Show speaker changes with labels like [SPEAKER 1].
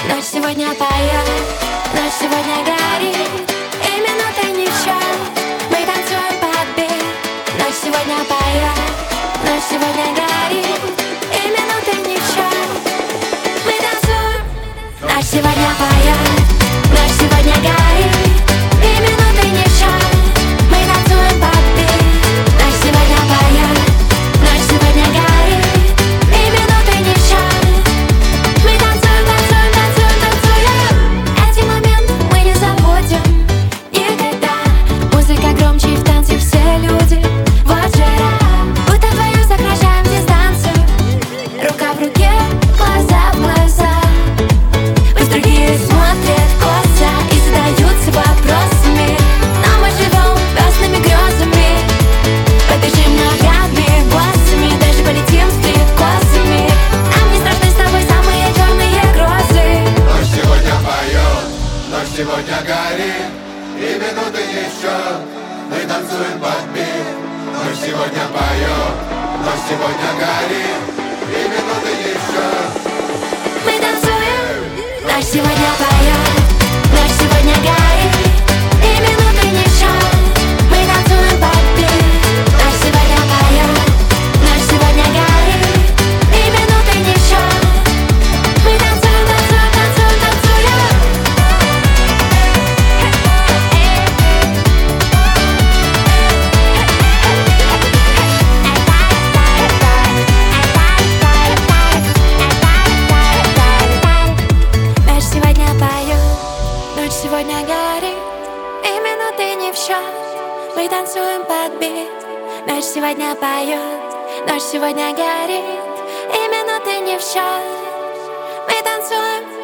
[SPEAKER 1] Ночь сегодня поет, ночь сегодня горит, и минуты не в счет. Мы танцуем под бит. Ночь сегодня поет, ночь сегодня горит, и минуты не в счет. Мы танцуем. Ночь сегодня поет, ночь сегодня горит, и минуты не в счет. Мы танцуем под бит. Ночь сегодня поет, ночь сегодня горит, и минуты не в счет. Мы танцуем, танцуем, танцуем, танцуем. Эти моменты мы не забудем никогда. Музыка громче, и в танце все люди. Вот жара, будто вдвоем сокращаем дистанцию. Рука в руке, глаза в глаза. Пусть другие смотрят в глаза и задаются вопросами, но мы живем разными грезами. Побежим ногами, глазами, даже полетим стрекозами. Нам не страшны с тобой самые черные грозы.
[SPEAKER 2] Ночь сегодня поет, ночь сегодня горит, и минуты не в счет. Мы танцуем под бит. Ночь сегодня поет, ночь сегодня горит, и минуты не в счет.
[SPEAKER 1] Мы танцуем. Ночь сегодня поет, ночь сегодня горит, и минуты не в счет. Мы танцуем под бит. Ночь сегодня поет, ночь сегодня горит, и минуты не в счет. Мы танцуем, танцуем, танцуем, танцуем. Ночь сегодня поет, ночь сегодня горит, и минуты не в счет. Мы танцуем под бит. Ночь сегодня поет, ночь сегодня горит, и минуты не в счет. Мы танцуем.